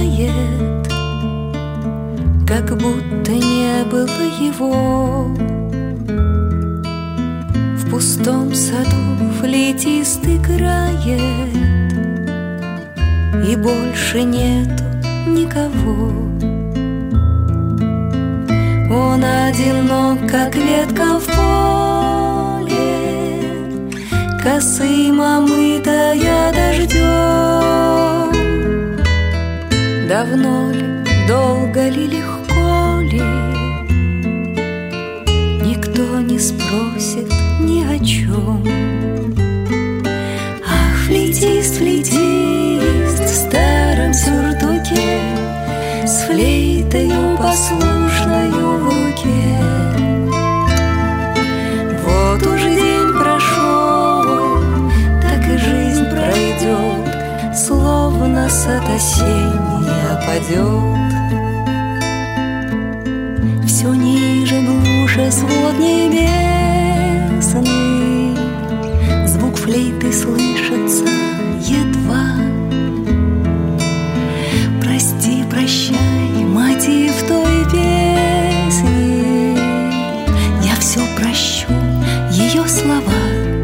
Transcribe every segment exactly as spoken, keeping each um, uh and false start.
тает, как будто не было его. В пустом саду флейтист играет, и больше нету никого. Он одинок, как ветка в поле, косым омытая дождем. Давно ли, долго ли, легко ли, никто не спросит ни о чем. Ах, флейтист, флейтист в старом сюртуке, с флейтою послушною в руке. Вот уже день прошел, так и жизнь пройдет, словно сад осенний опадет. Все ниже, глуше свод небесный, звук флейты слышится едва. Прости, прощай, мотив той песни, я все прощу, ее слова.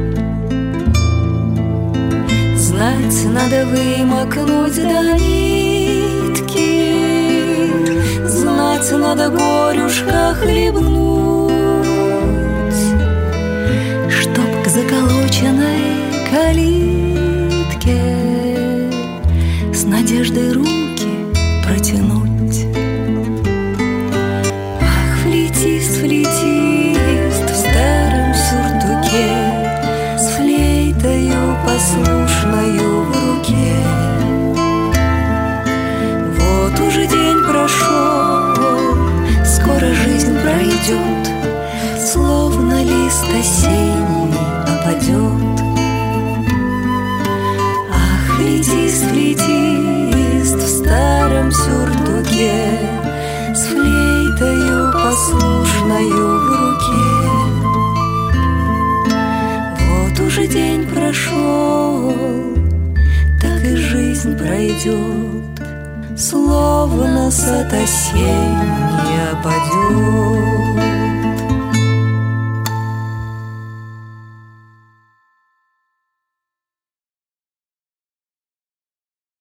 Знать надо вымокнуть до нитки, знать надо горюшка хлебнуть, чтоб к заколоченной калитке с надеждой руки протянуть. Ах, флейтист, флейтист в старом сюртуке, с флейтою послушною в руке. Вот уже день прошел, скоро жизнь пройдет, словно лист осенний опадет. Ах, флейтист, флейтист в старом сюртуке, с флейтою послушною в руке. Вот уже день прошел, так и жизнь пройдет, словно сад осенний опадет.